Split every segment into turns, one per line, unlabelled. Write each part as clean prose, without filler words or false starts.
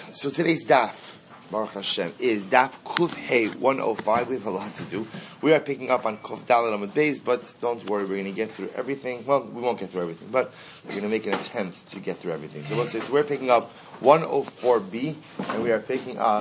So today's daf, Baruch Hashem, is daf Kuf Hey 105. We have a lot to do. We are picking up on Kuf Dalet Amud Beis, but don't worry, we're going to get through everything. Well, we won't get through everything, but we're going to make an attempt to get through everything. So let's say, we're picking up 104b, and we are picking up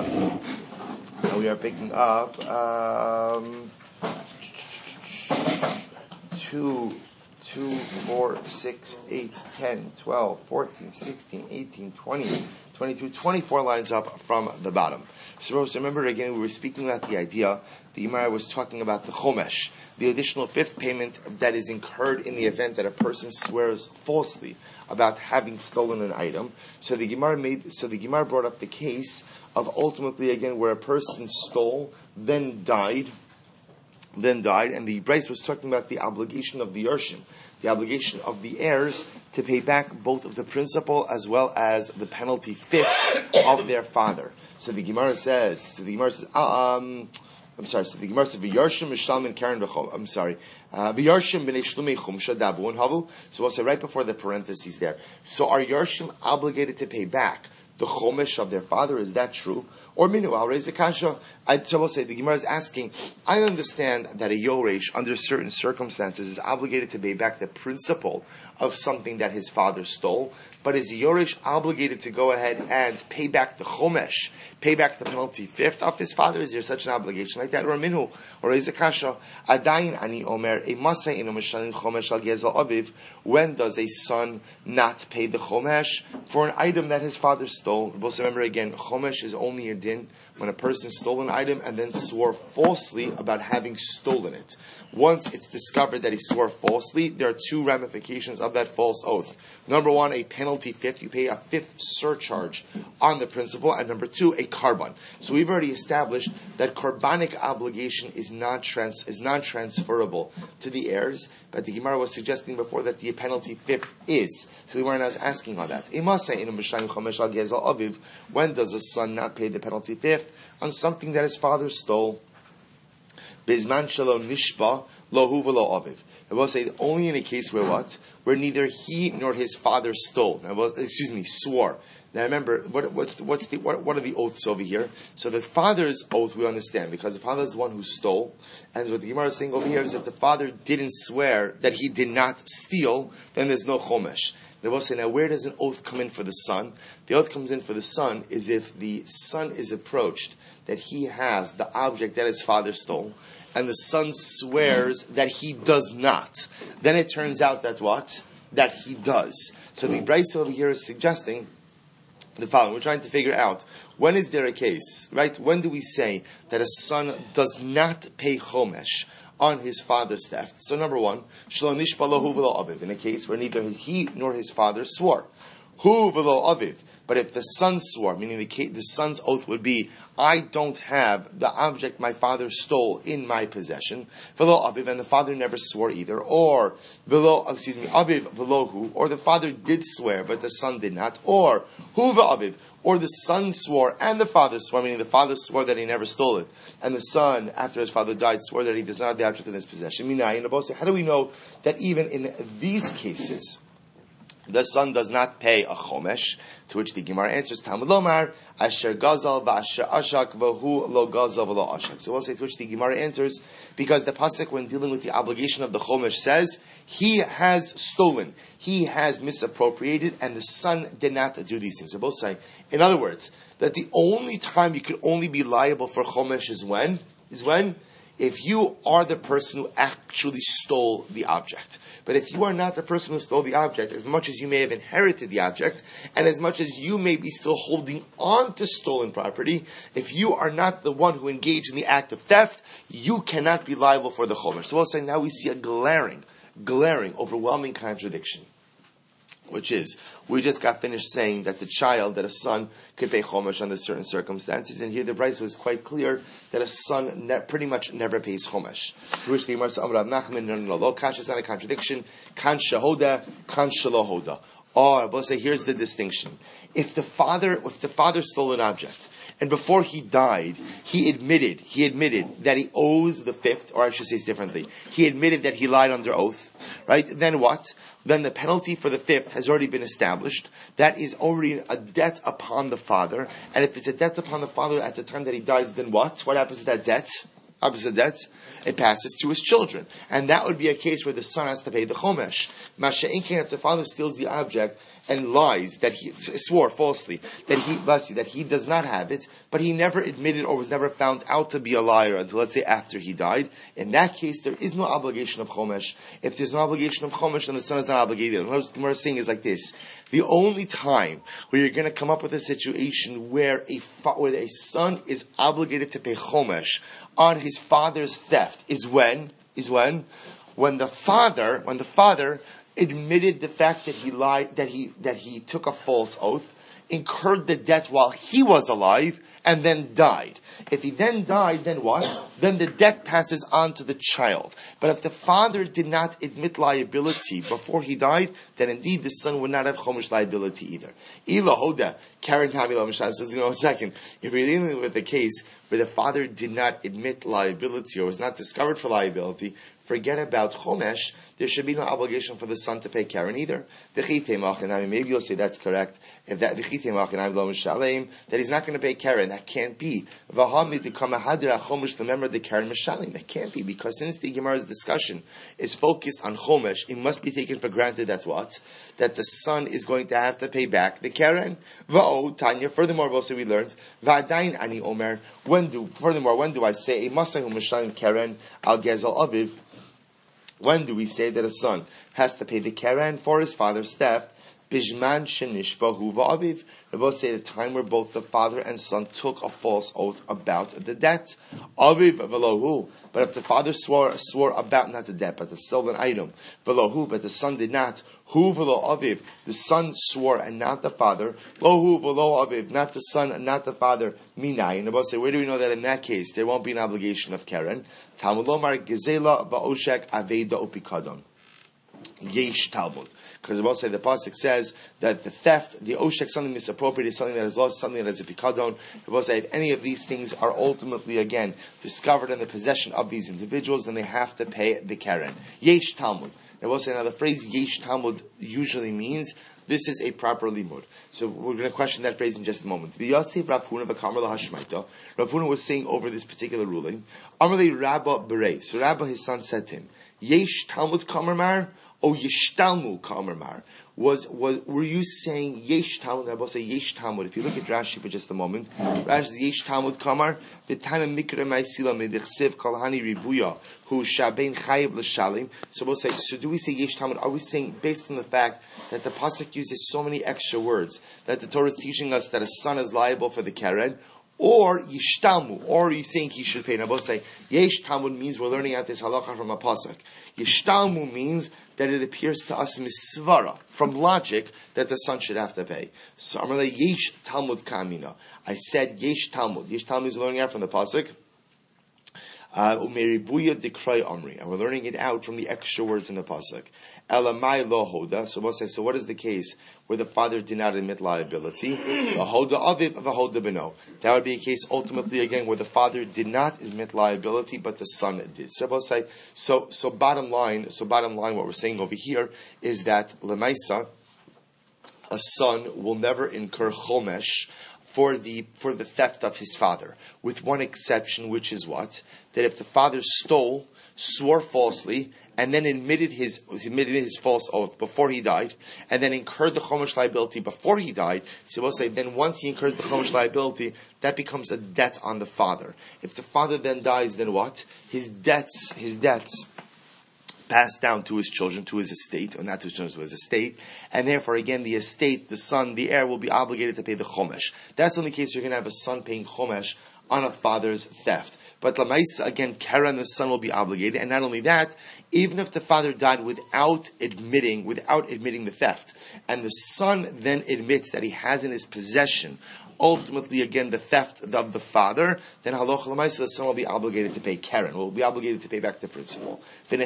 2, 4, 6, 8, 10, 12, 14, 16, 18, 20, 22, 24 lines up from the bottom. So remember again, we were speaking about the idea, the Gemara was talking about the chomesh, the additional fifth payment that is incurred in the event that a person swears falsely about having stolen an item. So the Gemara brought up the case of ultimately again where a person stole, then died, and the Bryce was talking about the obligation of the Yershim, the obligation of the heirs to pay back both of the principal as well as the penalty fifth of their father. So the Gemara says, V'Yarshim Mishalmin Karen V'chom. V'Yarshim B'nei Shlumei Chumsha Davu and Havu. So we'll say right before the parentheses there. So are Yarshim obligated to pay back the chomesh of their father? Is that true? Or minu, I'll raise a kasha. I will say the Gemara is asking, I understand that a yoresh, under certain circumstances, is obligated to pay back the principal of something that his father stole, but is yoresh obligated to go ahead and pay back the chomesh, pay back the penalty fifth of his father? Is there such an obligation like that? Or minu, or raise a kasha. Adayin ani omer, a masa inu mishalin chomesh al gezel aviv. When does a son not pay the chomesh for an item that his father stole? We'll remember again, chomesh is only a din when a person stole an item and then swore falsely about having stolen it. Once it's discovered that he swore falsely, there are two ramifications of that false oath. Number one, a penalty fifth. You pay a fifth surcharge on the principal. And number two, a karban. So we've already established that karbanic obligation is non-transferable to the heirs. But the Gemara was suggesting before that the penalty fifth is. So the Gemara is asking on that. When does a son not pay the penalty fifth on something that his father stole? Bizman shalom nishba lohu v'lo aviv. I will say only in a case where what? Where neither he nor his father stole. Swore. Now remember, what are the oaths over here? So the father's oath we understand, because the father is the one who stole. And what the Gemara is saying over here is if the father didn't swear that he did not steal, then there's no chomesh. They will say, now where does an oath come in for the son? The oath comes in for the son is if the son is approached that he has the object that his father stole, and the son swears that he does not. Then it turns out that what? That he does. So the Bryce over here is suggesting the following. We're trying to figure out, when is there a case, right? When do we say that a son does not pay chomesh on his father's theft? So number one, shalom nishba lohu v'lo aviv, in a case where neither he nor his father swore. Hu v'lo aviv. But if the son swore, meaning the son's oath would be, I don't have the object my father stole in my possession, v'lo aviv, and the father never swore either, or aviv v'lo hu, or the father did swear but the son did not, or hu v'aviv, or the son swore and the father swore, meaning the father swore that he never stole it, and the son, after his father died, swore that he does not have the object in his possession. How do we know that even in these cases the son does not pay a chomesh? To which the Gemara answers, Talmud Lomar, Asher Gazal v'Asher Ashak v'hu lo Gazal v'lo Ashak. So we'll say to which the Gemara answers, because the pasuk, when dealing with the obligation of the chomesh, says he has stolen, he has misappropriated, and the son did not do these things. They're both saying, in other words, that the only time you could only be liable for chomesh is when? If you are the person who actually stole the object. But if you are not the person who stole the object, as much as you may have inherited the object, and as much as you may be still holding on to stolen property, if you are not the one who engaged in the act of theft, you cannot be liable for the chomesh. So we'll say now we see a glaring, overwhelming contradiction, which is, we just got finished saying that that a son could pay chomesh under certain circumstances, and here the Bryce was quite clear that a son pretty much never pays chomesh. To which the Gemara says, no, kasha is not a contradiction. Kan shahoda, kan shalohoda. Or, we'll say, here's the distinction. if the father stole an object, and before he died, he admitted that he owes the fifth, or I should say it differently, he admitted that he lied under oath, right? Then what? Then the penalty for the fifth has already been established. That is already a debt upon the father, and if it's a debt upon the father at the time that he dies, then what? What happens to that debt? Opposite debt, it passes to his children. And that would be a case where the son has to pay the chomesh. Masha'inkin, if the father steals the object and lies, that he swore falsely, that he does not have it, but he never admitted or was never found out to be a liar until, let's say, after he died, in that case, there is no obligation of chomesh. If there's no obligation of chomesh, then the son is not obligated. What we're saying is like this. The only time where you're going to come up with a situation where a son is obligated to pay chomesh on his father's theft is when the father admitted the fact that he lied, that he took a false oath, incurred the debt while he was alive, and then died. If he then died, then what? Then the debt passes on to the child. But if the father did not admit liability before he died, then indeed the son would not have chomesh liability either. Ilahoda, Karen Kamila Mishab says, a second, if we're dealing with a case where the father did not admit liability or was not discovered for liability, forget about chomesh, there should be no obligation for the son to pay Karen either. Maybe you'll say that's correct. If that that he's not going to pay Karen, that can't be. Remember the Karen Mishalim. That can't be, because since the Gemara's discussion is focused on chomesh, it must be taken for granted that what? That the son is going to have to pay back the Karen. Tanya. Furthermore, also we learned ani omer. When do I say a masahu mishalim Karen al gezel aviv? When do we say that a son has to pay the Karen for his father's theft? Bishman shenishbahu va'aviv. We both say the time where both the father and son took a false oath about the debt. Aviv velohu. But if the father swore about not the debt, but the stolen item, velohu, but the son did not. Hu velo aviv. The son swore and not the father. Lohu velo aviv. Not the son and not the father. Minai. And we both say, where do we know that in that case there won't be an obligation of Karen? Talmud lomar gezela va'oshek aveda upikadon. Yesh Talmud. Because the say the pasuk says that the theft, the oshek, something misappropriated, something that is lost, something that is a pikadon. The say if any of these things are ultimately again discovered in the possession of these individuals, then they have to pay the Karen. Yesh Talmud. And we'll say now the phrase Yesh Talmud usually means this is a proper limud. So we're going to question that phrase in just a moment. The Yosef Rav Huna v'Kamar lahashmaita. Rav Huna was saying over this particular ruling. Amarle Rabba Berei. So Rabba, his son, said to him, Yesh Talmud Kamarmar o Yishtalmu Kamarmar. Were you saying Yesh Talmud? I will say Yesh Talmud. If you look at Rashi for just a moment, Rashi says Yesh Talmud Kamar the Tana Mikra Ma'asila Medichsev Kalhani Ribuya who Shabein Chayiv L'Shalim. So we'll say. So do we say Yesh Talmud? Are we saying based on the fact that the pasuk uses so many extra words that the Torah is teaching us that a son is liable for the Karen? Or Yishtalmu, or are you saying he should pay? And I will say, Yesh Talmud means we're learning out this halacha from a pasuk. Yishtalmu means that it appears to us misvara, from logic, that the son should have to pay. So I'm going to Yesh Talmud Kamina. I said Yesh Talmud. Yesh Talmud is learning out from the pasuk. Umeribuya dekray amri, and we're learning it out from the extra words in the pasuk. Elamai lo hoda. So we'll say, so what is the case where the father did not admit liability? The hoda aviv hoda beno. That would be a case ultimately again where the father did not admit liability, but the son did. So we'll say, so bottom line, what we're saying over here is that lemaisa, a son will never incur chomesh for the theft of his father, with one exception, which is what? That if the father swore falsely, and then admitted his false oath before he died, and then incurred the chomesh liability before he died, so we'll say then once he incurs the chomesh liability, that becomes a debt on the father. If the father then dies, then what? His debts passed down to his children, to his estate, or not to his children, to his estate, and therefore, again, the estate, the son, the heir will be obligated to pay the chomesh. That's the only case you're going to have a son paying chomesh on a father's theft. But Lamaisa, again, Karen, the son, will be obligated, and not only that, even if the father died without admitting the theft, and the son then admits that he has in his possession ultimately, again, the theft of the father, then halacha l'maisa, the son will be obligated to pay Karen, will be obligated to pay back the principal.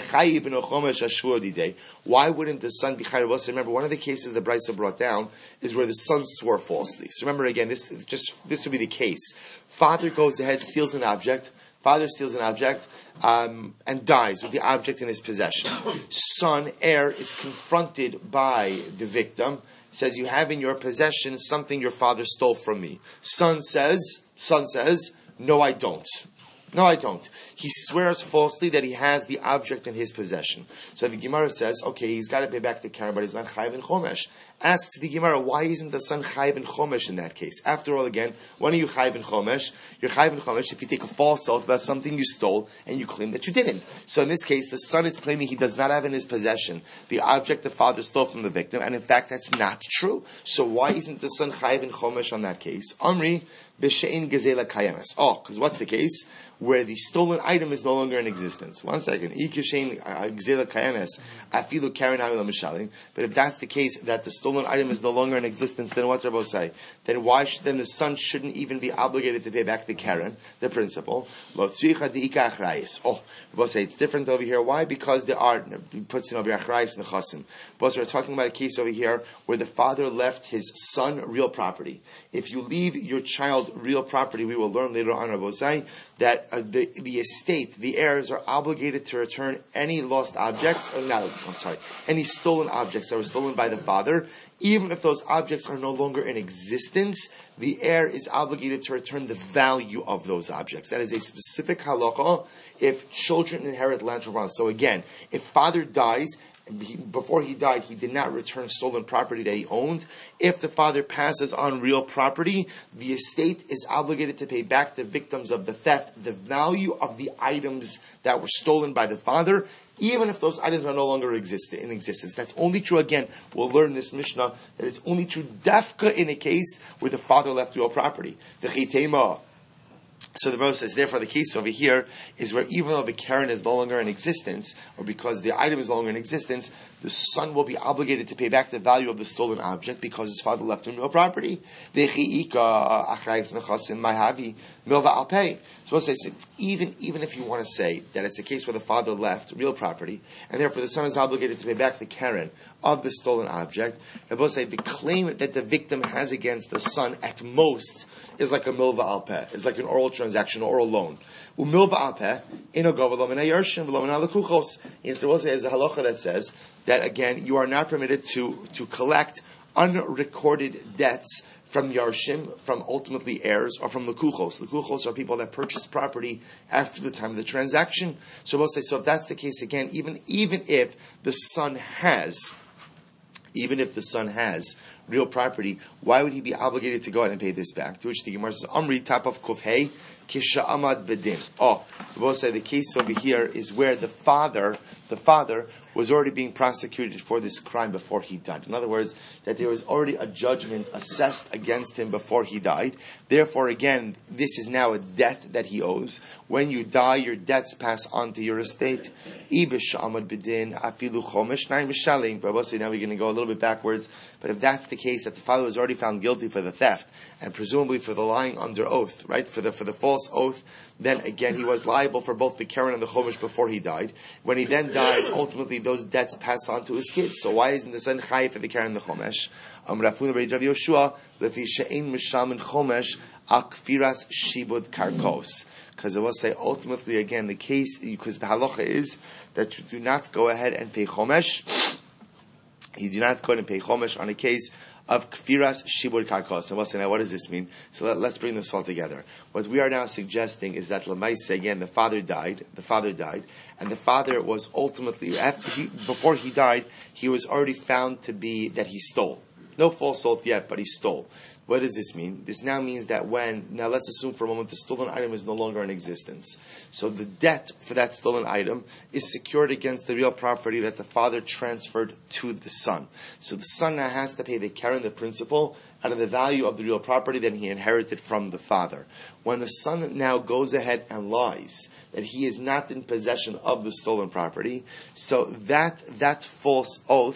Why wouldn't the son be chayav? Remember, one of the cases the Brisa brought down is where the son swore falsely. So remember again, this would be the case. Father goes ahead, steals an object. Father steals an object and dies with the object in his possession. Son, heir, is confronted by the victim. Says, you have in your possession something your father stole from me. Son says, no, I don't. No, I don't. He swears falsely that he has the object in his possession. So the Gemara says, okay, he's got to pay back the Karen, but he's not chayiv in chomesh. Asks the Gemara, why isn't the son chayiv in chomesh in that case? After all, again, when are you chayiv in chomesh? You're chayiv in chomesh if you take a false oath about something you stole and you claim that you didn't. So in this case, the son is claiming he does not have in his possession the object the father stole from the victim, and in fact, that's not true. So why isn't the son chayiv in chomesh on that case? Amri b'she'in gezela kayemes. Oh, because what's the case? Where the stolen item is no longer in existence. 1 second. But if that's the case, that the stolen item is no longer in existence, then what Rabbi say? Then then the son shouldn't even be obligated to pay back the Karen, the principal. Oh, Rabbi say it's different over here. Why? Because there are, he puts in over here, achrayis nechasim. But we're talking about a case over here where the father left his son real property. If you leave your child real property, we will learn later on, Rabbi say, that the estate, the heirs are obligated to return any lost objects, any stolen objects that were stolen by the father. Even if those objects are no longer in existence, the heir is obligated to return the value of those objects. That is a specific halakha if children inherit land from parents. So again, if father dies, before he died, he did not return stolen property that he owned. If the father passes on real property, the estate is obligated to pay back the victims of the theft the value of the items that were stolen by the father, even if those items are no longer in existence. That's only true, again, we'll learn in this Mishnah, that it's only true dafka in a case where the father left real property. The chitema. So the verse says, therefore the case over here is where even though the Karen is no longer in existence, or because the item is no longer in existence, the son will be obligated to pay back the value of the stolen object because his father left him no property. So we'll say, even if you want to say that it's a case where the father left real property, and therefore the son is obligated to pay back the Karen of the stolen object, I will say the claim that the victim has against the son at most is like a milva al peh, is like an oral transaction, oral loan. Umilva al peh, ino govelo min hayarshim v'lo min halakuchos. There was a halacha that says that again you are not permitted to collect unrecorded debts from yarshim, from ultimately heirs, or from lekuchos. Lekuchos are people that purchase property after the time of the transaction. So we'll say, so if that's the case again, even if the son has real property, why would he be obligated to go ahead and pay this back? To which the Gemara says, Amri top of kufhei kisha amad bedin. Oh, we'll say the case over here is where the father was already being prosecuted for this crime before he died. In other words, that there was already a judgment assessed against him before he died. Therefore, again, this is now a debt that he owes. When you die, your debts pass on to your estate. Ibish amad bedin afilu chomesh na'im mishalim. But we'll say now we're going to go a little bit backwards. But if that's the case, that the father was already found guilty for the theft and presumably for the lying under oath, right? For the false oath, then again he was liable for both the Karen and the chomesh before he died. When he then dies, ultimately those debts pass on to his kids. So why isn't the son chayiv for the Karen and the chomesh? Rafuna Rav Yoshua lefi she'ein mishamin chomesh akfiras shibud karkos. Because I will say ultimately again the case, because the halacha is that you do not go ahead and pay chomesh. You do not go ahead and pay chomesh on a case of kfiras shibud karkos. And we'll say now what does this mean? So let's bring this all together. What we are now suggesting is that Lamaisa, again, the father died, and the father was ultimately, before he died, he was already found to be that he stole. No false oath yet, but he stole. What does this mean? This now means that now let's assume for a moment the stolen item is no longer in existence. So the debt for that stolen item is secured against the real property that the father transferred to the son. So the son now has to pay the Karen, the principal, out of the value of the real property that he inherited from the father. When the son now goes ahead and lies that he is not in possession of the stolen property, so that false oath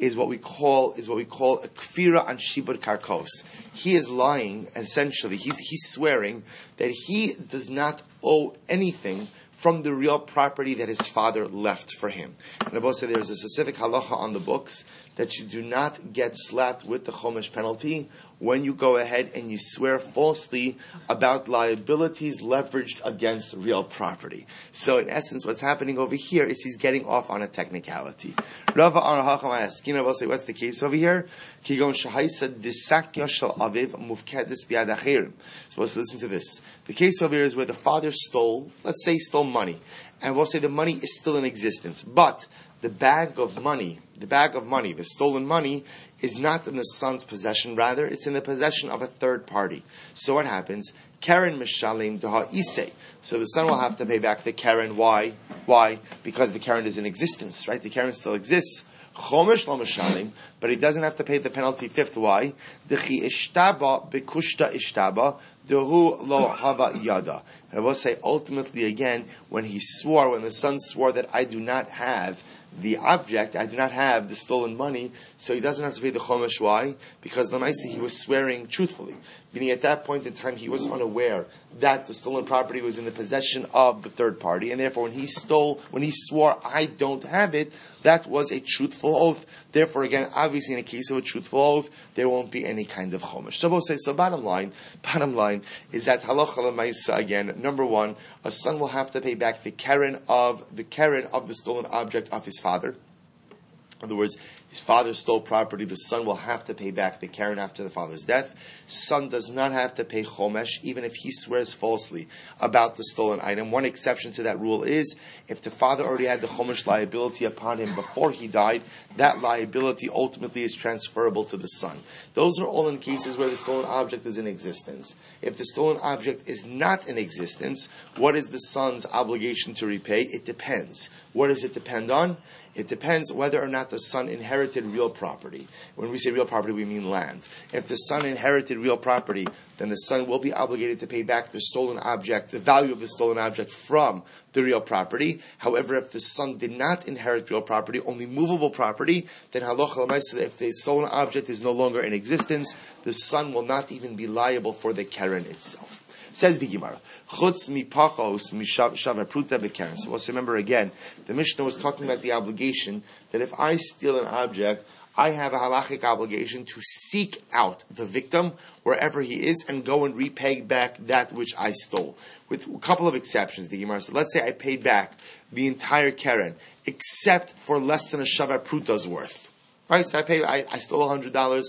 is what we call a kfira and shibud karkos. He is lying, essentially. He's swearing that he does not owe anything from the real property that his father left for him. And Abba said there's a specific halacha on the books that you do not get slapped with the chomesh penalty when you go ahead and you swear falsely about liabilities leveraged against real property. So in essence, what's happening over here is he's getting off on a technicality. Rava Arahacham asking, I will say, what's the case over here? Kigon shahaisa disakya shel aviv mufkedis biad achirim. So let's listen to this. The case over here is where the father stole money, and we'll say the money is still in existence, but the bag of money, the stolen money, is not in the son's possession. Rather, it's in the possession of a third party. So what happens? Karen mishalim daha isei. So the son will have to pay back the Karen. Why? Because the Karen is in existence, right? The Karen still exists. Chomesh lo mishalim, but he doesn't have to pay the penalty fifth. Why? Dechi ishtaba bekushta ishtaba dehu lo hava yada. And I will say, ultimately, again, when the son swore that I do not have the object, I do not have the stolen money, so he doesn't have to pay the chomesh. Why? Because Lamaisi, he was swearing truthfully. Meaning at that point in time, he was unaware that the stolen property was in the possession of the third party, and therefore when he swore, I don't have it, that was a truthful oath. Therefore, again, obviously in a case of a truthful oath, there won't be any kind of chomesh. So bottom line is that halacha l'maisa, again, number one, a son will have to pay back the keren of the stolen object of his father. In other words, his father stole property, the son will have to pay back the keren after the father's death. Son does not have to pay chomesh, even if he swears falsely about the stolen item. One exception to that rule is, if the father already had the chomesh liability upon him before he died, that liability ultimately is transferable to the son. Those are all in cases where the stolen object is in existence. If the stolen object is not in existence, what is the son's obligation to repay? It depends. What does it depend on? It depends whether or not the son inherited real property. When we say real property, we mean land. If the son inherited real property, then the son will be obligated to pay back the stolen object, the value of the stolen object from the real property. However, if the son did not inherit real property, only movable property, then halacha l'maisa, if the stolen object is no longer in existence, the son will not even be liable for the keren itself. Says the Gemara, Chutz mi pachos mi shavar pruta bekeren. So let's remember again, the Mishnah was talking about the obligation that if I steal an object, I have a halachic obligation to seek out the victim wherever he is and go and repay back that which I stole. With a couple of exceptions, the Gemara said, let's say I paid back the entire keren, except for less than a shavar pruta's worth. Right, so I stole $100.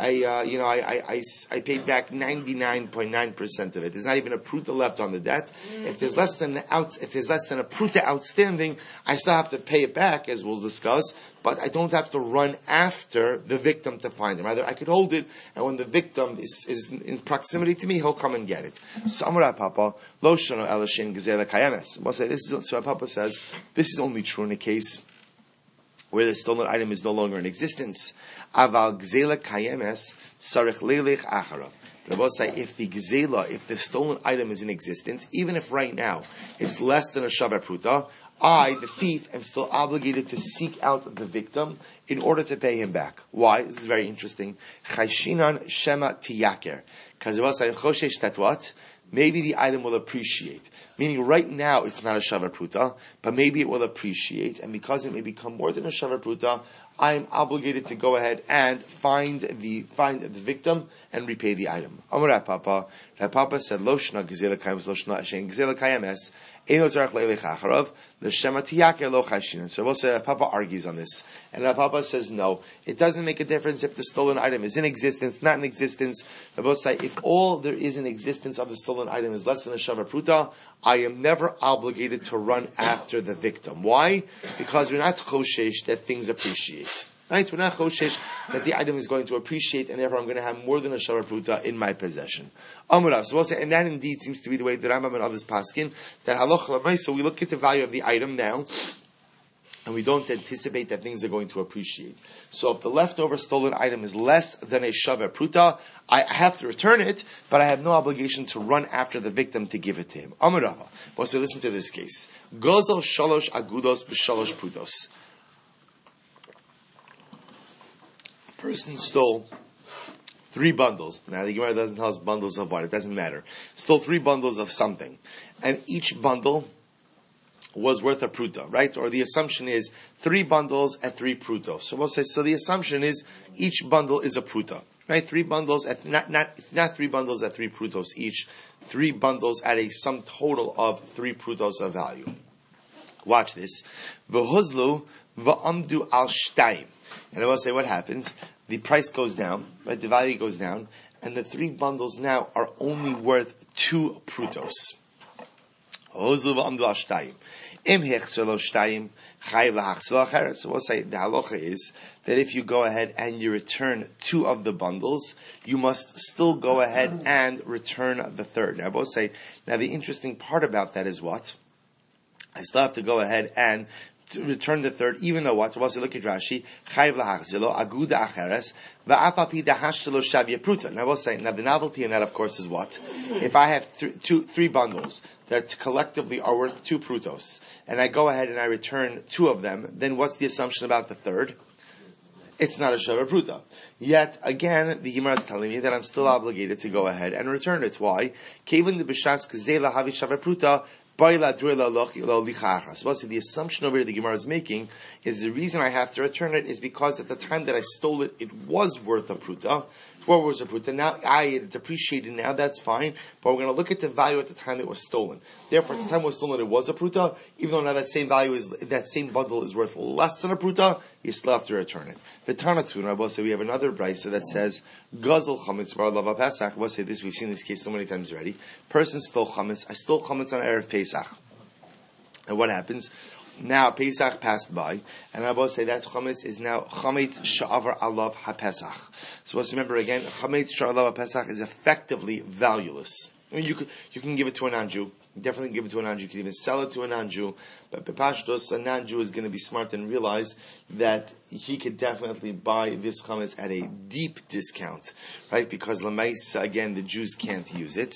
I paid back 99.9% of it. There's not even a pruta left on the debt. If there's less than a pruta outstanding, I still have to pay it back, as we'll discuss. But I don't have to run after the victim to find him. Rather, I could hold it, and when the victim is in proximity to me, he'll come and get it. So Amar Papa lo shano elashin gezela kayemes. So Papa says this is only true in a case where the stolen item is no longer in existence. Aval gzela kayemes sarich leilech acharav. But I will say, if the stolen item is in existence, even if right now it's less than a shavar pruta, I, the thief, am still obligated to seek out the victim in order to pay him back. Why? This is very interesting. Chayshinan shema tiyaker. Because I will say, choshesh, that what? Maybe the item will appreciate. Meaning right now it's not a shavar pruta, but maybe it will appreciate, and because it may become more than a shavar pruta, I am obligated to go ahead and find the victim and repay the item. Amar Rav Papa said, Lo shna gezela kayemes, lo shna ashen gezela kayemes, eino tzarech leilech acharav, l'shema tiyaker lo chayshinan. So Rav Papa argues on this, and Rav Papa says no, it doesn't make a difference if the stolen item is in existence, not in existence. Rav Papa says, if all there is in existence of the stolen item is less than a shavar pruta, I am never obligated to run after the victim. Why? Because we're not choshesh that things appreciate. Right? We're not choshesh that the item is going to appreciate, and therefore I'm going to have more than a shavar pruta in my possession. Amurav. So we'll say, and that indeed seems to be the way the Rambam and others paskin, that halacha l'maisa, we look at the value of the item now, and we don't anticipate that things are going to appreciate. So if the leftover stolen item is less than a shavar pruta, I have to return it, but I have no obligation to run after the victim to give it to him. Amurava. Well, so listen to this case. Gozel shalosh agudos b'shalosh prutos. person stole 3 bundles. Now the Gemara doesn't tell us bundles of what, it doesn't matter. Stole 3 bundles of something. And each bundle was worth a pruta, right? Or the assumption is 3 bundles at 3 prutos. So we'll say, so the assumption is each bundle is a pruta, right? 3 bundles at, not 3 bundles at 3 prutos each, 3 bundles at a sum total of 3 prutos of value. Watch this. V'huzlu v'amdu al shtayim. And I will say what happens. The price goes down, right? The value goes down, and the 3 bundles now are only worth 2 prutos. So we'll say the halacha is that if you go ahead and you return 2 of the bundles, you must still go ahead and return the third. Now, both say, now the interesting part about that is what? I still have to go ahead and to return the third, even though what? We'll say, look at Rashi, chayv lahachzilo, aguda acheres, va'apapi dahashelo shavya pruta. Now we'll say, now the novelty in that, of course, is what? If I have 3 bundles that collectively are worth 2 prutos, and I go ahead and I return 2 of them, then what's the assumption about the third? It's not a shavya pruta. Yet, again, the Gemara is telling me that I'm still obligated to go ahead and return it. Why? Kevin the b'shas k'zeh lahavi shavya pruta, so the assumption over here the Gemara is making is the reason I have to return it is because at the time that I stole it, it was worth a pruta. What was a pruta? Now, it's appreciated now, that's fine, but we're going to look at the value at the time it was stolen. Therefore, at the time it was stolen, it was a pruta, even though now that same bundle is worth less than a pruta, you still have to return it. V'tanatun, I will say we have another brisa that says, Gazel chametz var lava Pesach. We'll say this, we've seen this case so many times already. Person stole chametz, I stole chametz on Erev Pesach. And what happens? Now Pesach passed by, and I will say that chametz is now chametz sha'avar alav haPesach. So let's remember again, chametz sha'avar haPesach is effectively valueless. I mean, you can give it to a non-Jew. Definitely give it to a non-Jew. You can even sell it to a non-Jew. But Pashtos, a non-Jew is going to be smart and realize that he could definitely buy this chametz at a deep discount, right? Because l'maisa, again, the Jews can't use it.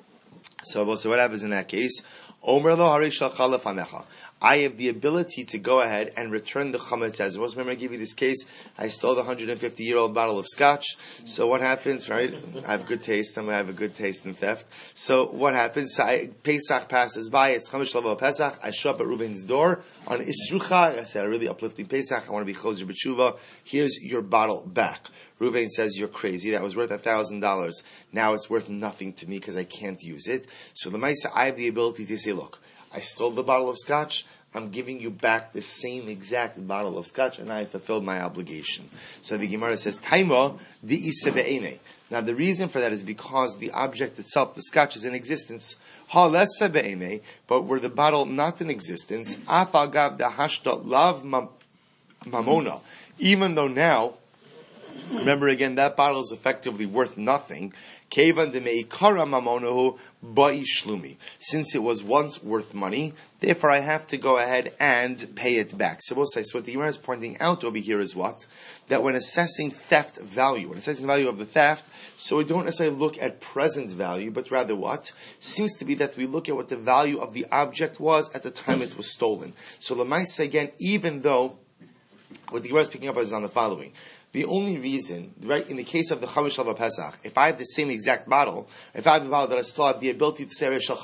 So we'll see what happens in that case. Omer lo harei shalcha lefanecha. I have the ability to go ahead and return the chametz as it was. Remember, I gave you this case. I stole the 150-year-old bottle of scotch. So what happens, right? I have good taste. I have a good taste in theft. So what happens? Pesach passes by. It's Chamesh Shalva Pesach. I show up at Reuven's door on Isrucha. I said, a really uplifting Pesach. I want to be Choser B'tshuva. Here's your bottle back. Reuven says, you're crazy. That was worth $1,000. Now it's worth nothing to me because I can't use it. So the Maisa, I have the ability to say, look, I stole the bottle of scotch. I'm giving you back the same exact bottle of scotch, and I fulfilled my obligation. So the Gemara says, Taima di iseve'ene. Now the reason for that is because the object itself, the scotch, is in existence. Ha lesa be'ene, but were the bottle not in existence, apagav da hashta lav mamona. Even though now, remember again, that bottle is effectively worth nothing. Kevan de meikara mamonahu ba'ishlumi. Since it was once worth money, therefore I have to go ahead and pay it back. So we'll say, so what the Gemara is pointing out over here is what? That when assessing theft value, when assessing the value of the theft, so we don't necessarily look at present value, but rather what? Seems to be that we look at what the value of the object was at the time it was stolen. So Lamaisa again, even though what the Gemara is picking up is on the following. The only reason, right, in the case of the Chamesh Shalva Pesach, if I have the same exact bottle, if I have the bottle that I still have the ability to say,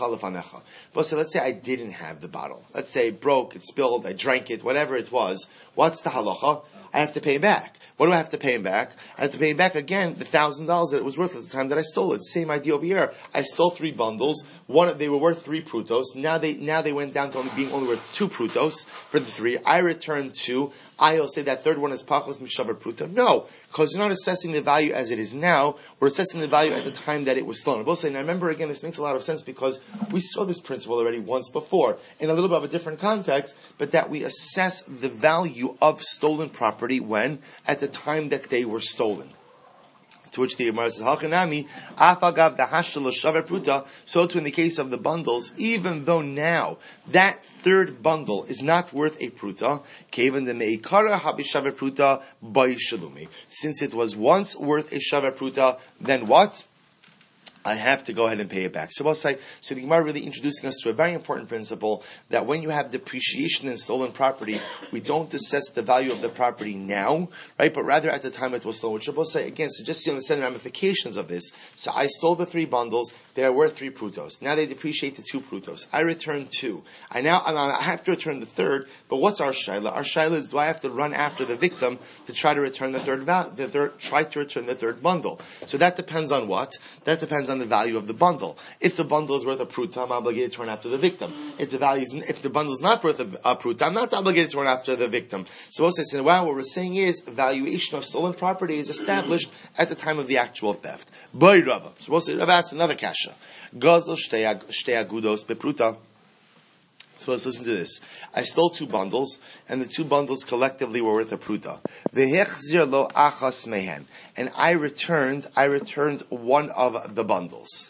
but so let's say I didn't have the bottle. Let's say it broke, it spilled, I drank it, whatever it was. What's the halacha? I have to pay him back. What do I have to pay him back? I have to pay him back again the $1,000 that it was worth at the time that I stole it. Same idea over here. I stole 3 bundles. They were worth 3 prutos. Now they went down to only worth 2 prutos for the 3. I returned 2. I'll say that third one is pachos mishavar pruta. No, because you're not assessing the value as it is now. We're assessing the value at the time that it was stolen. I will say, now remember again, this makes a lot of sense because we saw this principle already once before in a little bit of a different context, but that we assess the value of stolen property when? At the time that they were stolen. To which the Gemara says, "Hakanami afagav dahashel shaver pruta." So too in the case of the bundles, even though now that third bundle is not worth a pruta, kevan the meikara habishaver pruta by shalumi. Since it was once worth a shaver pruta, then what? I have to go ahead and pay it back. So we'll say, so the Gemara really introducing us to a very important principle that when you have depreciation in stolen property, we don't assess the value of the property now, right? But rather at the time it was stolen. Which we'll say again, so just to understand the ramifications of this. So I stole the 3 bundles. They are worth 3 prutos. Now they depreciate to 2 prutos. I return 2. I have to return the 3rd. But what's our shaila? Our shaila is, do I have to run after the victim to try to return the third bundle? So that depends on what? That depends on the value of the bundle. If the bundle is worth a pruta, I'm obligated to run after the victim. If the bundle is not worth a pruta, I'm not obligated to run after the victim. So what we're saying is, valuation of stolen property is established at the time of the actual theft. Boy Rava. So Rav asks another kasha. Gazel shtei agudos bepruta. So let's listen to this. I stole 2 bundles, and the 2 bundles collectively were worth a pruta. V'hechzir lo achas mehen. And I returned one of the bundles.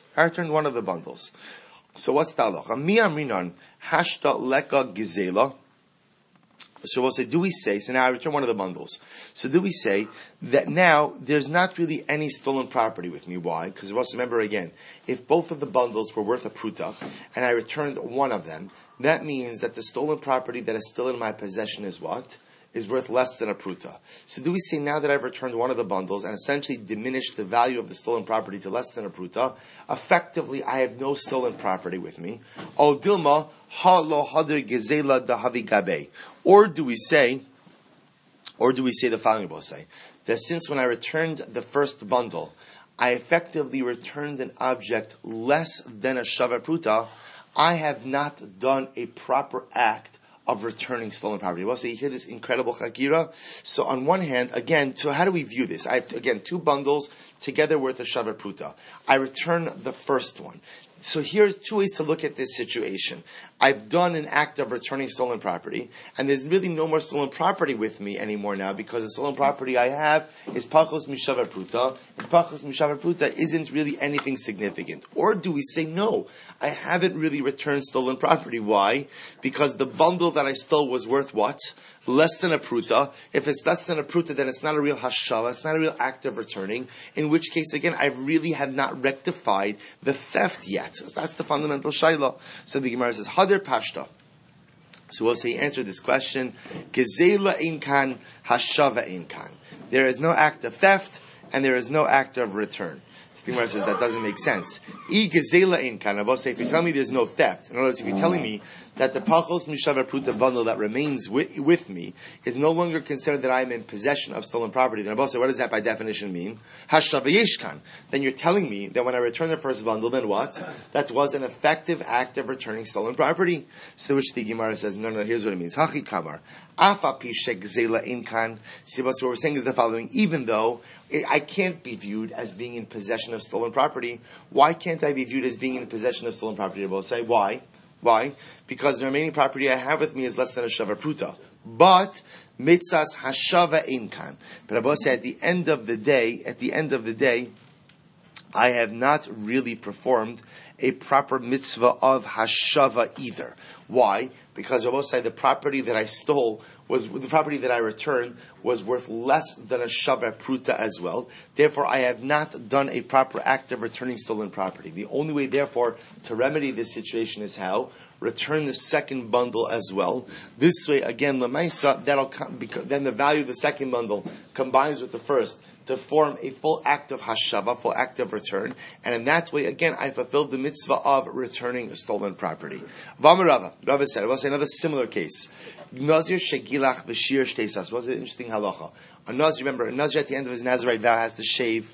So what's the halacha? Mi amrinan hashta leka gizela. So we'll say, do we say, so now I return one of the bundles. So do we say that now there's not really any stolen property with me? Why? Because remember again, if both of the bundles were worth a pruta, and I returned one of them, that means that the stolen property that is still in my possession is what? Is worth less than a pruta. So do we say now that I've returned one of the bundles and essentially diminished the value of the stolen property to less than a pruta, effectively I have no stolen property with me? O dilma ha lo hadir gezela dahavi gabe. Or do we say the following? We'll say that since when I returned the first bundle, I effectively returned an object less than a shava pruta, I have not done a proper act of returning stolen property. Well, so you hear this incredible chakira. So on one hand, again, so how do we view this? I have, again, 2 bundles together worth a shava pruta. I return the first one. So here's 2 ways to look at this situation. I've done an act of returning stolen property, and there's really no more stolen property with me anymore now, because the stolen property I have is pachos mishavar pruta, and pachos mishavar pruta isn't really anything significant. Or do we say, no, I haven't really returned stolen property. Why? Because the bundle that I stole was worth what? Less than a pruta. If it's less than a pruta, then it's not a real hashala, it's not a real act of returning, in which case, again, I really have not rectified the theft yet. So that's the fundamental shayla. So the Gemara says, Hadir Pashta. So we'll say, answer this question, Gezela inkan, hashava inkan. There is no act of theft, and there is no act of return. So the Gemara says, that doesn't make sense. I gezela inkan. I will say, if you're telling me there's no theft, in other words, if you're telling me that the pachos mishavar pruta bundle that remains with me is no longer considered that I am in possession of stolen property, then I will say, what does that by definition mean? Hashava yeshkan. Then you're telling me that when I return the first bundle, then what? That was an effective act of returning stolen property. So which the Gemara says, no, here's what it means. Hachi kamar. Afapi shegzela inkan. See, what we're saying is the following. Even though I can't be viewed as being in possession of stolen property, why can't I be viewed as being in possession of stolen property? I will say, why? Why? Because the remaining property I have with me is less than a shava pruta. But mitzas hashava inkan. But I will say, at the end of the day, I have not really performed a proper mitzvah of hashava either. Why? Because I will say the property that I stole the property that I returned was worth less than a shava pruta as well. Therefore, I have not done a proper act of returning stolen property. The only way, therefore, to remedy this situation is how? Return the second bundle as well. This way, again, lemaisa, then the value of the second bundle combines with the first to form a full act of hashava, full act of return, and in that way, again, I fulfilled the mitzvah of returning stolen property. Rava said, I will say another similar case. Nazir shegilach v'shir shteisas. What's an interesting halacha? A Nazir, remember, a Nazir at the end of his Nazirite vow has to shave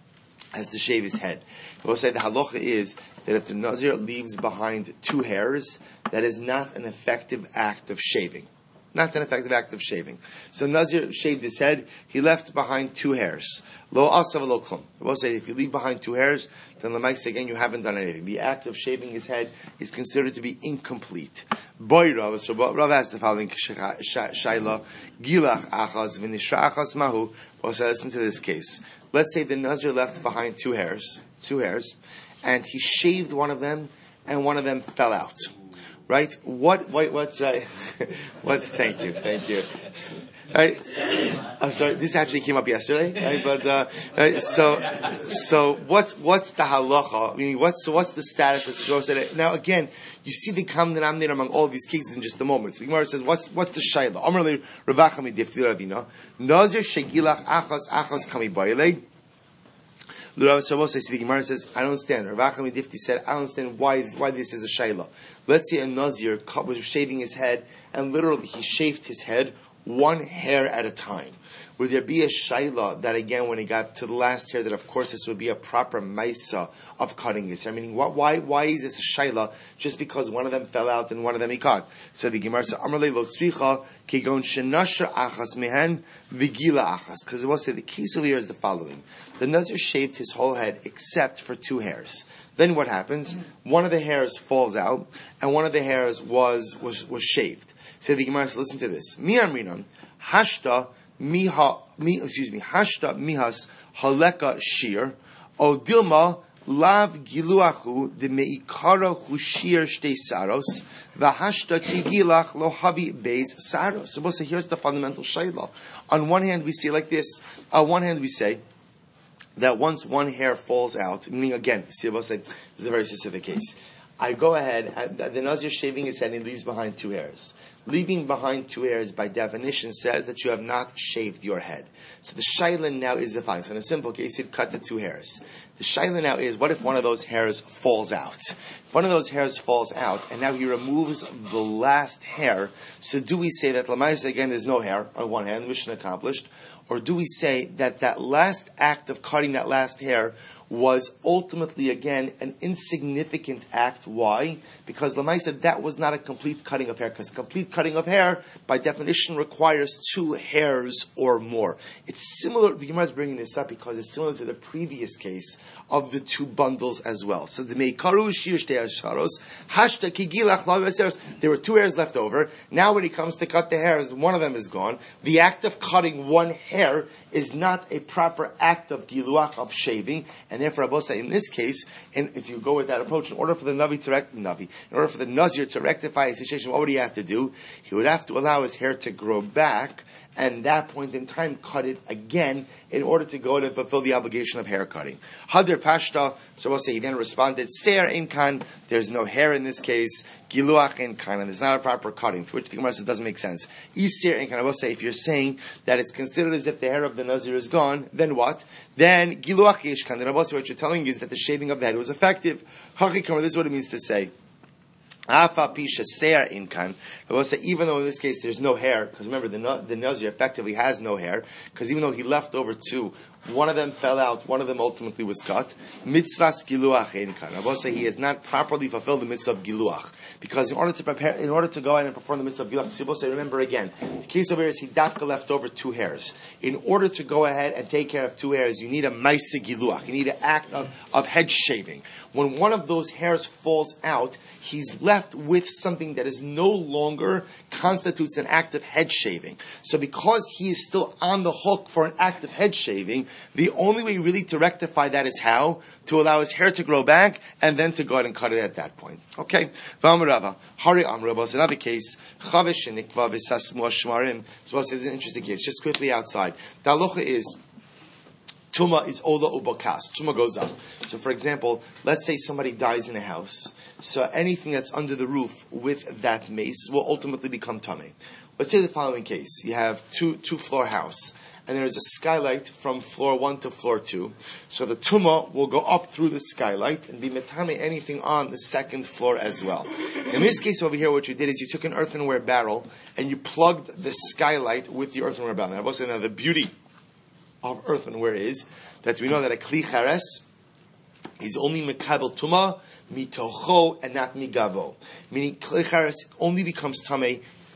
his head. I will say the halacha is that if the Nazir leaves behind 2 hairs, that is not an effective act of shaving. Not an effective act of shaving. So Nazir shaved his head, he left behind 2 hairs. Lo asav lo klum. I will say, if you leave behind 2 hairs, then Lamaik again, you haven't done anything. The act of shaving his head is considered to be incomplete. Boy Rav, so Rav asked the following shayla, gilach achaz v'nishra achaz mahu. Well, so listen to this case. Let's say the Nazir left behind 2 hairs, and he shaved one of them, and one of them fell out. right? What's thank you. Right? I'm sorry, this actually came up yesterday, right? But so what's the halacha? I mean, what's the status that Shlomo said? Now again, you see the common denominator among all these cases in just a moment. So the Gemara says, what's the shayla? Amar le Ravacha midifti Ravina Nazir shegilach achos kami bayilei. The Gemara says, I don't understand. Ravacha midifti said, I don't understand why this is a shayla. Let's say a Nazir was shaving his head, and literally he shaved his head one hair at a time. Would there be a shayla that again, when he got to the last hair, that of course this would be a proper maisa of cutting his hair? Meaning, why is this a shayla just because one of them fell out and one of them he cut? So the Gemara says, Amarle lo tzricha kigon shenashar achas mehen vigila achas. Because it will say the case over here is the following: the Nazir shaved his whole head except for 2 hairs. Then what happens? One of the hairs falls out, and one of the hairs was shaved. So the Gemara says, listen to this. Mi amrinan hashta hashta mihas haleka shir o dilma lav giluachu de meikara hu shir shtei saros v'hashta kigilach lo havi beis saros. So here's the fundamental shayla. On one hand, we say like this. On one hand, we say that once one hair falls out, meaning again, see, this is a very specific case. I go ahead, the Nazir shaving his head and he leaves behind 2 hairs. Leaving behind 2 hairs, by definition, says that you have not shaved your head. So the shayla now is the following. So in a simple case, you'd cut the 2 hairs. The shayla now is, what if one of those hairs falls out? If one of those hairs falls out, and now he removes the last hair, so do we say that, Lamaisa, again, there's no hair on one hand, mission accomplished, or do we say that last act of cutting that last hair was ultimately, again, an insignificant act? Why? Because Lamaisa, that was not a complete cutting of hair, because complete cutting of hair, by definition, requires 2 hairs or more. It's similar, the Gemara is bringing this up because it's similar to the previous case of the 2 bundles as well. So the Meikaru Shir Shtei Sharos, Hashta Kigilach Lav, there were 2 hairs left over. Now when he comes to cut the hairs, one of them is gone. The act of cutting one hair is not a proper act of giluach, of shaving, and therefore Abba say in this case, and if you go with that approach, in order for the Nazir to rectify his situation, what would he have to do? He would have to allow his hair to grow back, and at that point in time cut it again in order to go to fulfill the obligation of hair cutting. Hadir Pashta, so we'll say he then responded, Seir in kan, there's no hair in this case, Giluach in kan, and there's not a proper cutting, to which the Gemara says doesn't make sense. Isir in kan, I will say, if you're saying that it's considered as if the hair of the Nazir is gone, then what? Then Giluach ish kan, then I will say what you're telling is that the shaving of the head was effective. Hachikam, this is what it means to say. I will say, even though in this case there's no hair, because remember the Nazir effectively has no hair, because even though he left over 2, one of them fell out, one of them ultimately was cut. Mitzvahs giluach ein kan. I will say he has not properly fulfilled the mitzvah of giluach, because in order to go ahead and perform the mitzvah of giluach, so will say, remember again, the case over here is he dafka left over 2 hairs. In order to go ahead and take care of 2 hairs, you need a maisa giluach. You need an act of head shaving. When one of those hairs falls out, he's left with something that is no longer constitutes an act of head shaving. So because he is still on the hook for an act of head shaving, the only way really to rectify that is how? To allow his hair to grow back and then to go ahead and cut it at that point. Okay. Hari Amrava is another case. Chavesh Nikva V'Sasmu Shmarim. So it's an interesting case. Just quickly outside. The halacha is Tuma is Ola Ubakas. Tuma goes up. So for example, let's say somebody dies in a house. So anything that's under the roof with that mace will ultimately become Tameh. Let's say the following case. You have two-floor house, and there is a skylight from floor 1 to floor 2. So the Tuma will go up through the skylight and be Metame anything on the 2nd floor as well. In this case over here, what you did is you took an earthenware barrel and you plugged the skylight with the earthenware barrel. Now, the beauty of earthenware is that we know that a kli chares is only mekabel tuma mitocho and not migavo. Meaning kli chares only becomes tamei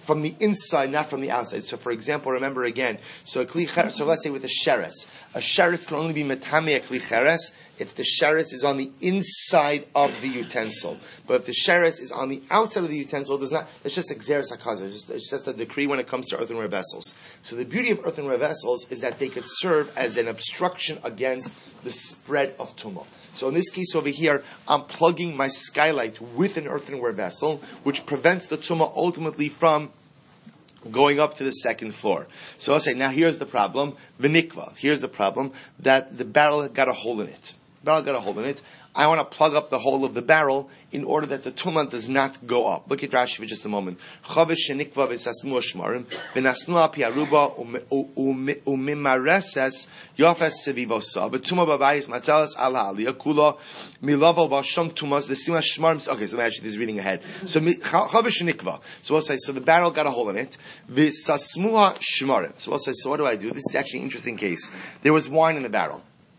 from the inside, not from the outside. So, for example, remember again. So let's say with a sheretz can only be metame a kli cheres if the sheretz is on the inside of the utensil. But if the sheretz is on the outside of the utensil, it's just exeris hakazer. It's just a decree when it comes to earthenware vessels. So the beauty of earthenware vessels is that they could serve as an obstruction against the spread of tumah. So in this case over here, I'm plugging my skylight with an earthenware vessel, which prevents the tumah ultimately from going up to the second floor. So I'll say, now here's the problem, v'nikva. Here's the problem, that the barrel got a hole in it. I want to plug up the hole of the barrel in order that the tumah does not go up. Look at Rashi for just a moment. Chavish shenikva v'sasmu shmarim v'nasnu al pi aruba umimareses yafes sevivosa v'tumah b'bayis matzalas al ha'aliyah kula milavo b'asham tumas v'stima shmarim. Okay, so actually this is reading ahead. So chavish shenikva. So we'll say, so the barrel got a hole in it. V'sasmu shmarim. So we'll say, so what do I do? This is actually an interesting case. There was wine in the barrel.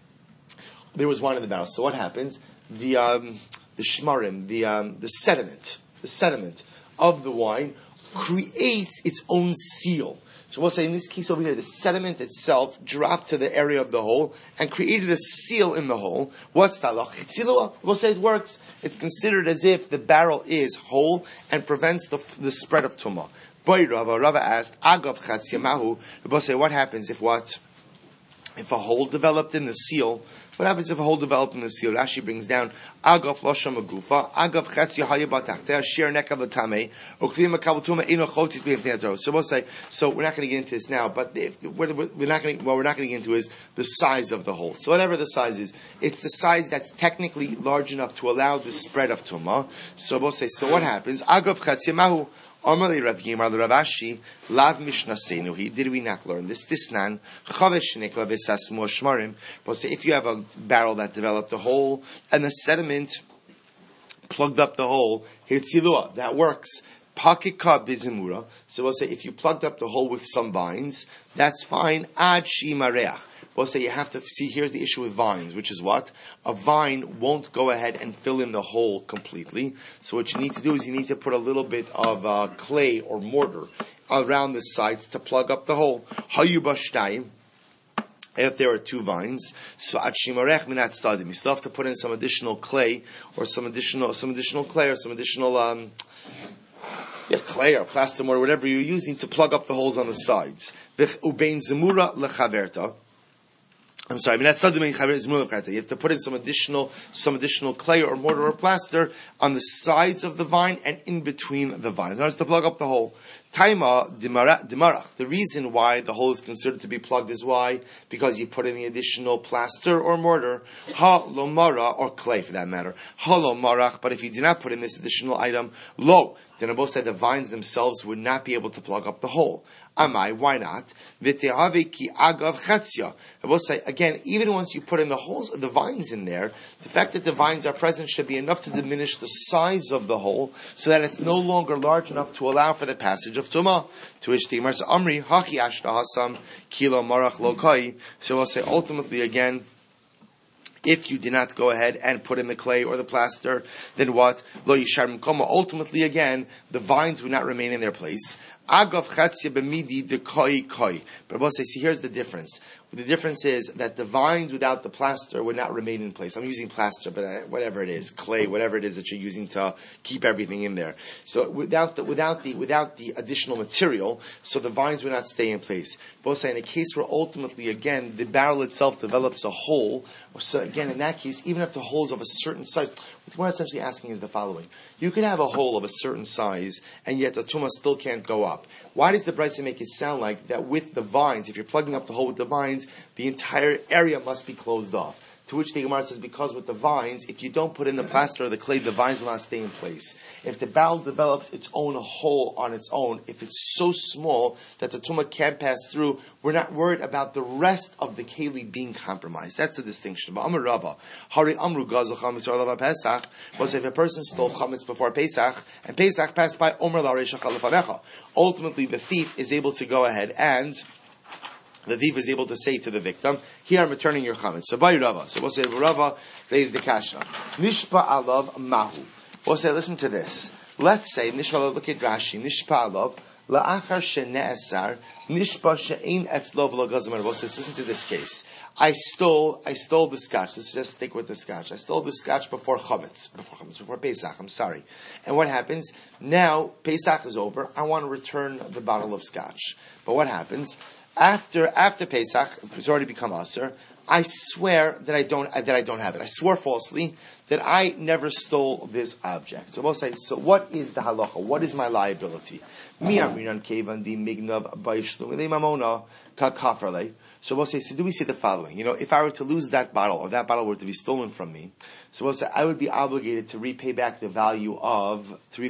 So what happens? The shmarim, the sediment of the wine creates its own seal. So we'll say in this case over here, the sediment itself dropped to the area of the hole and created a seal in the hole. What's talach? We'll say it works. It's considered as if the barrel is whole and prevents the spread of tumah. Rava asked, Agav chatziyamahu. We'll say, what happens if what? If a hole developed in the seal, what happens if a hole developed in the seal? Rashi brings down Agav losham agufa, Agav chetzi hayabatachtea, shir nekav latame, ukvim akavatuma ino chotis b'yemtei. So we'll say, so we're not going to get into this now, but we're not going to get into is the size of the hole. So whatever the size is, it's the size that's technically large enough to allow the spread of tumah. So we'll say, so what happens? Agav chetzi mahu. Amali Rav Yimar the Rav Ashi Lav Mishnah Seinuhi. Did we not learn this? Tisnan Chavesh Nikva V'Sasmu Shmarim. We'll say if you have a barrel that developed a hole and the sediment plugged up the hole, Hitzilua, that works. Pakika Bizimura. So we'll say if you plugged up the hole with some vines, that's fine. Ad Shimareach. We'll say you have to see, here's the issue with vines, which is what? A vine won't go ahead and fill in the hole completely. So what you need to do is you need to put a little bit of clay or mortar around the sides to plug up the hole. Hayubashtayim. If there are two vines, so at shimarech minat stadim, you still have to put in some additional clay or some additional clay or some additional clay or plaster mortar, whatever you're using to plug up the holes on the sides. Ubein zemura lechaverta. I'm sorry, you have to put in some additional clay or mortar or plaster on the sides of the vine and in between the vines. Now, to plug up the hole. Taima dimarach. The reason why the hole is considered to be plugged is why? Because you put in the additional plaster or mortar, ha lomara, or clay for that matter. Ha lomarach. But if you do not put in this additional item, lo, then Abba said the vines themselves would not be able to plug up the hole. Amai, why not? V'tehaveki agav chatzia. I will say again, even once you put in the vines in there, the fact that the vines are present should be enough to diminish the size of the hole, so that it's no longer large enough to allow for the passage of tumah. To which the Gemara says, Amri haki ashtahasam kilo marach lokai. So we'll say ultimately again, if you did not go ahead and put in the clay or the plaster, then what? Lo yisharm koma. Ultimately, again, the vines would not remain in their place. Agav chatzia b'midi de koi. But Rabbi says, see, here's the difference. The difference is that the vines without the plaster would not remain in place. I'm using plaster, but whatever it is, clay, whatever it is that you're using to keep everything in there. So without the additional material, so the vines would not stay in place. Both say in a case where ultimately, again, the barrel itself develops a hole. So again, in that case, even if the hole is of a certain size, what we're essentially asking is the following: you could have a hole of a certain size, and yet the tumah still can't go up. Why does the Brisa make it sound like that with the vines, if you're plugging up the hole with the vines, the entire area must be closed off? To which the Gemara says, because with the vines, if you don't put in the plaster or the clay, the vines will not stay in place. If the barrel develops its own hole on its own, if it's so small that the tumah can't pass through, we're not worried about the rest of the keli being compromised. That's the distinction. But Amar Rava, Hari Amru Gazal Chametz Orla Pesach, was if a person stole chametz before Pesach, and Pesach passed by Omer La Reisha Chalafanecha. Ultimately, the thief is able to go ahead and the thief is able to say to the victim, here I'm returning your chametz. So by Rava. So we'll say, Rava, raise the kasha. Nishpa alav mahu. We'll say, listen to this. Let's say, Nishpa alav, look at Rashi. Nishpa alav La'achar shene'esar nishba she'ein etzlo v'lo gazam. Listen to this case. I stole the scotch. Let's just stick with the scotch. I stole the scotch before Pesach. I'm sorry. And what happens? Now Pesach is over. I want to return the bottle of scotch. But what happens? After Pesach, it's already become Aser. I swear that I don't have it. I swore falsely that I never stole this object. So we'll say, so what is the halacha? What is my liability? So we'll say, so do we say the following? If I were to lose that bottle, or that bottle were to be stolen from me, so we'll say I would be obligated to repay back the value of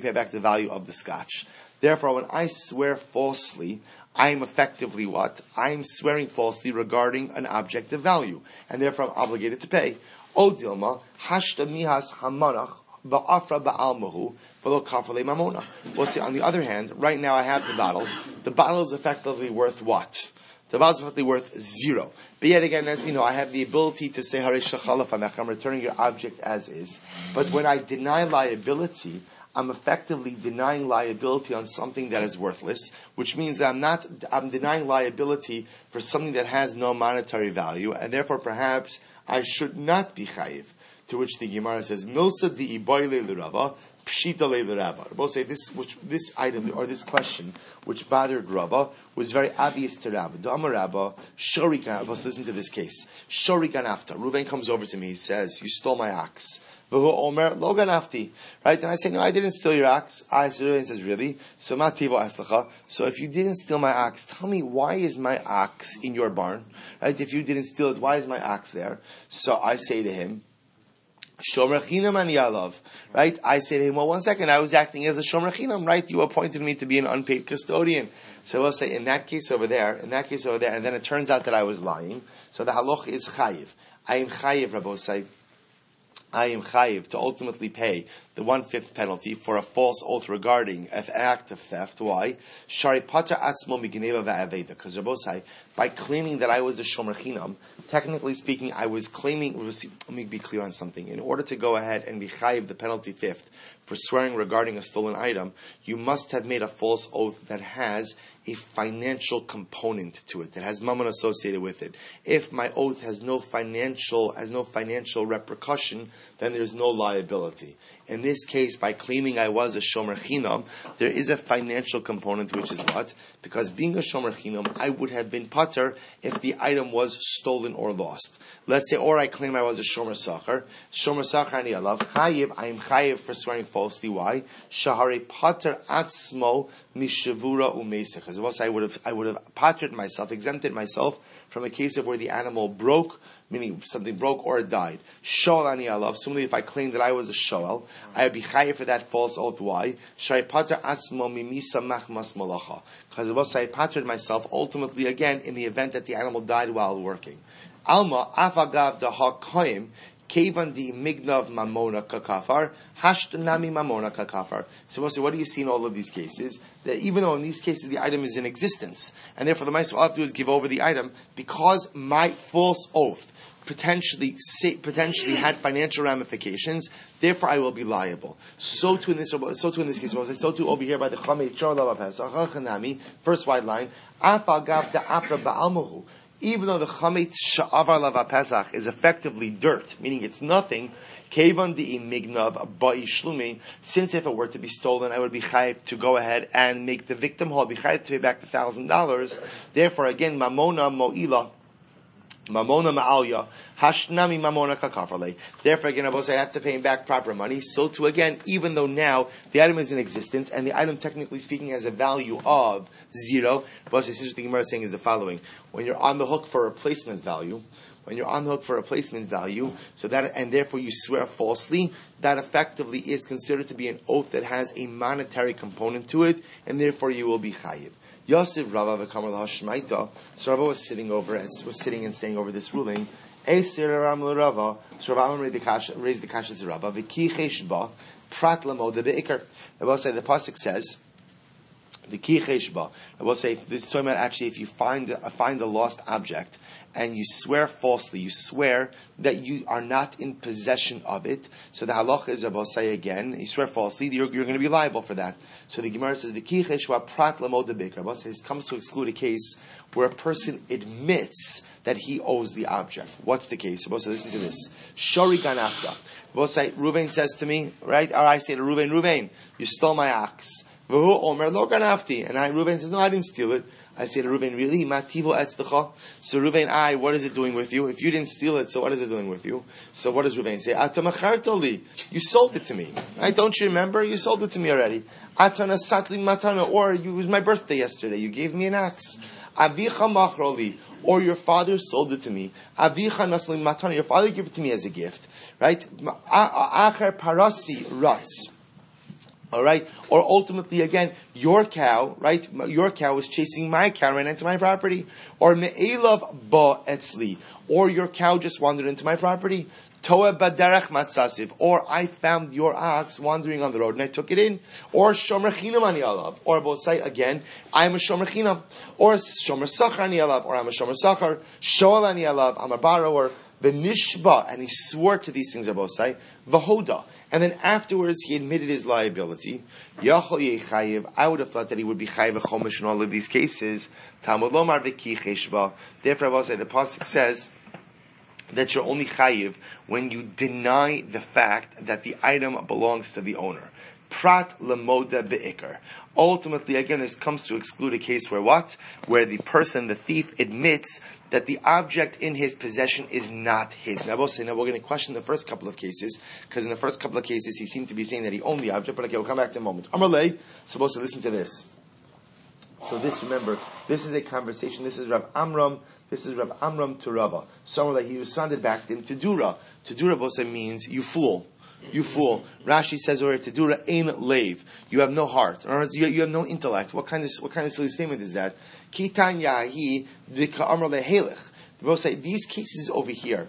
the scotch. Therefore, when I swear falsely, I am effectively what? I am swearing falsely regarding an object of value, and therefore I'm obligated to pay. O Dilma, hashta mihas hamanach va'afra ba'almahu v'lo kafale mamona. We'll say, on the other hand, right now I have the bottle. The bottle is effectively worth what? The bottle is effectively worth 0. But yet again, as we know, I have the ability to say, I'm returning your object as is. But when I deny liability, I'm effectively denying liability on something that is worthless, which means that I'm denying liability for something that has no monetary value, and therefore perhaps I should not be chayiv. To which the Gemara says, Milsa di iboyle l'Rava, pshita l'Rava. We'll say this item, or this question, which bothered Rava, was very obvious to Rabba. Da'amar Rabba, shorikan, let's listen to this case. Shorikan after. Reuven comes over to me, he says, you stole my ox. Omer Logan Afti. Right? And I say, no, I didn't steal your ox. I says, really? So Mativo Aslacha. So if you didn't steal my ox, tell me, why is my ox in your barn? Right? If you didn't steal it, why is my ox there? So I say to him, Shomer Chinam ani alav. Right? I say to him, well, 1 second, I was acting as a Shomer Chinam, right? You appointed me to be an unpaid custodian. So we'll say, in that case over there, and then it turns out that I was lying. So the haloch is chayiv. I am chayiv, Rabbosai. I am chayiv to ultimately pay the 1/5 penalty for a false oath regarding an act of theft. Why? Shari pater atzmo migneva va'aveda. Because Rabbosai, by claiming that I was a shomer chinam, technically speaking, I was claiming. Let me be clear on something. In order to go ahead and be chayiv the penalty fifth for swearing regarding a stolen item, you must have made a false oath that has a financial component to it, that has mammon associated with it. If my oath has no financial repercussion, then there's no liability. In this case, by claiming I was a shomer chinam, there is a financial component, which is what? Because being a shomer chinam, I would have been pater if the item was stolen or lost. Let's say, or I claim I was a shomer sachar. Shomer sachar ani alav chayiv. I am chayiv for swearing falsely. Why? Shahari pater atzmo mishavura umesa. Because I would have patered myself, exempted myself from a case of where the animal broke, meaning something broke or died. Shoel ani alav. Similarly, if I claimed that I was a shoel, I would be chayiv for that false oath. Why? Shahari pater atzmo mimisa machmas malacha. Because I patered myself ultimately again in the event that the animal died while working. Alma afagav daha koim kevan di mignav mamona kakafar hashtanami mamona kakafar. So we'll say, what do you see in all of these cases? That even though in these cases the item is in existence, and therefore the mice all have to do is give over the item, because my false oath potentially had financial ramifications, therefore I will be liable. So too in this case. So too over here by the Chamei Chor Lava Pesach. First wide line. Afagav da apra ba'almahu. Even though the Chametz Sha'avar Lava Pesach is effectively dirt, meaning it's nothing, Kevan di Mignav Ba'ishlumi, since if it were to be stolen, I would be chayiv to go ahead and make the victim whole, be chayiv to pay back the $1,000. Therefore, again, Mamona Mo'ila, Mamona Ma'alya, Hashnami Mamona Kakafale. Therefore, again, I have to pay him back proper money. So too, again, even though now the item is in existence and the item, technically speaking, has a value of 0, but the Gemara is saying is the following: when you're on the hook for replacement value, so that, and therefore you swear falsely, that effectively is considered to be an oath that has a monetary component to it, and therefore you will be chayiv. Yosef Rava v'kamar l'hashmaita. So Rava was sitting and saying over this ruling. Eser Ram l'Rava. So Rava raised the kasha to Rava. V'ki cheshba prat lamod be'ikar. The pasuk says The kicheshba. I will say this is talking about actually if you find a lost object and you swear falsely, you swear that you are not in possession of it. So the halacha is, I will say again, you swear falsely, you're going to be liable for that. So the Gemara says the kicheshba prat lamod bikra. I will say this comes to exclude a case where a person admits that he owes the object. What's the case? I will say listen to this. Shori ganafta. I will say Reuven says to me, right? Or I say to Reuven, you stole my ox. V'hu omer lo ganafti. And Reuven says, no, I didn't steal it. I say to Reuven, really? Mativo etzdecha? So Reuven, what is it doing with you? If you didn't steal it, so what is it doing with you? So what does Reuven say? Ata machartoli. You sold it to me. Right? Don't you remember? You sold it to me already. Ata nasatli matana. Or it was my birthday yesterday. You gave me an axe. Avicha machroli. Or your father sold it to me. Avicha nasli matana. Your father gave it to me as a gift. Right? Acher parasi rats. All right, or ultimately, again, your cow, right? Your cow was chasing my cow right into my property, or me'elav ba etzli, or your cow just wandered into my property. Toa baderech matzasiv, or I found your ox wandering on the road and I took it in, or shomer chinam ani alav, or both say again, I am a shomer chinam, or shomer sachar ani alav, or I'm a shomer sachar, shoal ani alav, I'm a borrower. V'nishba, and he swore to these things, both say, v'hoda, and then afterwards he admitted his liability. Yachol yechayiv, I would have thought that he would be chayiv chomesh in all of these cases. Talmud lomar v'kicheshva. Therefore, I will say the pasuk says that you're only chayiv when you deny the fact that the item belongs to the owner. Prat lemoda be'ikar. Ultimately, again, this comes to exclude a case where what? Where the person, the thief, admits that the object in his possession is not his. Now we're going to question the first couple of cases, because in the first couple of cases he seemed to be saying that he owned the object, but okay, we'll come back to a moment. Amarle, supposed to listen to this. So this, remember, this is a conversation, this is Rav Amram to Rava. Somewhere that he responded back to him, Tedura. Tedura, Bose, means you fool. You fool. Rashi says over here, Tedura ein leiv. You have no heart. In other words, you have no intellect. What kind of silly statement is that? Kitan yahi dika amar lehelech. They both say these cases over here,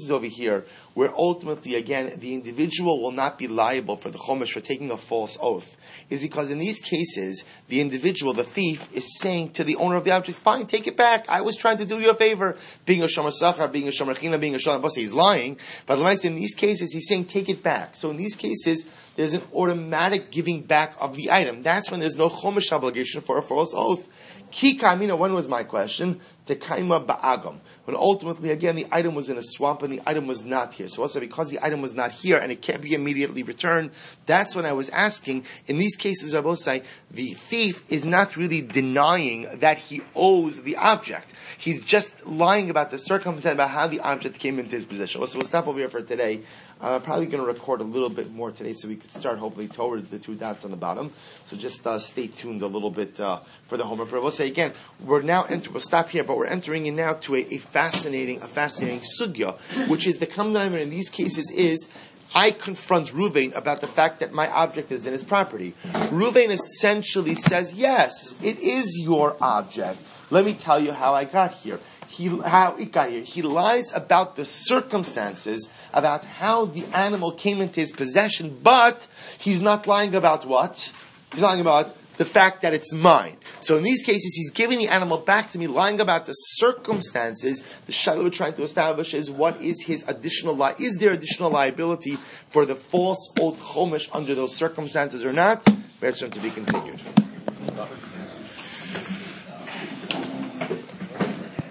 where ultimately, again, the individual will not be liable for the chomesh for taking a false oath, is because in these cases, the individual, the thief, is saying to the owner of the object, fine, take it back. I was trying to do you a favor. Being a shomer sachar, being a shomer china, being a shomer, he's lying. But in these cases, he's saying, take it back. So in these cases, there's an automatic giving back of the item. That's when there's no chomesh obligation for a false oath. Ki kamina, when was my question? Tekaima ba'agam. When ultimately, again, the item was in a swamp and the item was not here. So also because the item was not here and it can't be immediately returned, that's when I was asking, in these cases, I both say, the thief is not really denying that he owes the object. He's just lying about the circumstance about how the object came into his possession. So we'll stop over here for today. I'm probably going to record a little bit more today so we can start hopefully towards the two dots on the bottom. So just stay tuned a little bit for the homework. But we'll say again, we'll stop here, but we're entering in now to a fascinating sugya, which is the common denominator in these cases is I confront Reuven about the fact that my object is in his property. Reuven essentially says, yes, it is your object. Let me tell you how I got here. How it got here. He lies about the circumstances, about how the animal came into his possession, but he's not lying about what? He's lying about the fact that it's mine. So in these cases, he's giving the animal back to me, lying about the circumstances. The shaila we're trying to establish is what is his additional is there additional liability for the false oath chomesh under those circumstances or not? Very soon to be continued.